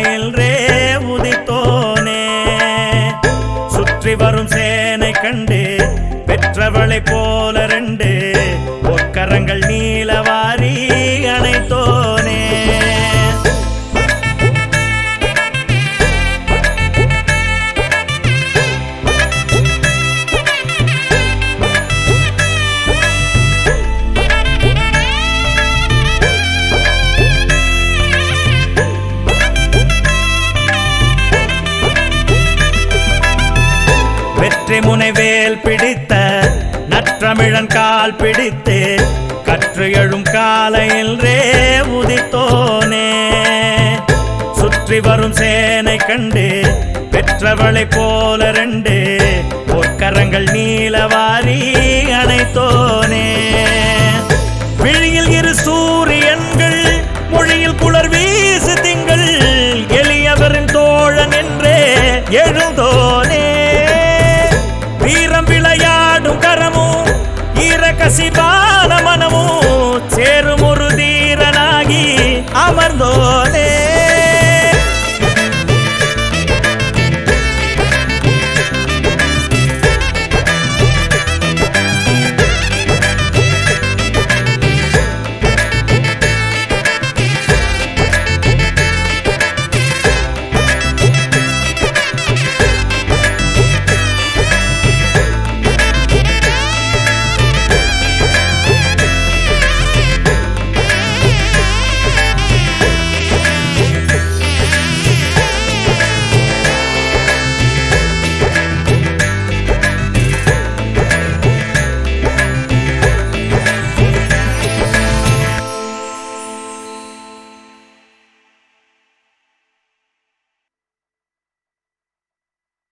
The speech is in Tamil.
காலையில் உதித்தோனே சுற்றி வரும் சேனை கண்டு பெற்றவளை போல ரெண்டு பொற்கரங்கள் நீலவாரி அணைத்தோனே வெற்றி முனைவேல் பிடித்த நற்றமிழன் கால் பிடித்து கற்று எழும் காலையில் உதித்தோனே சுற்றி வரும் சேனை கண்டு பெற்றவளை போல ரெண்டு பொற்கரங்கள் நீலவாரி அணைத்தோனே விழியில் இரு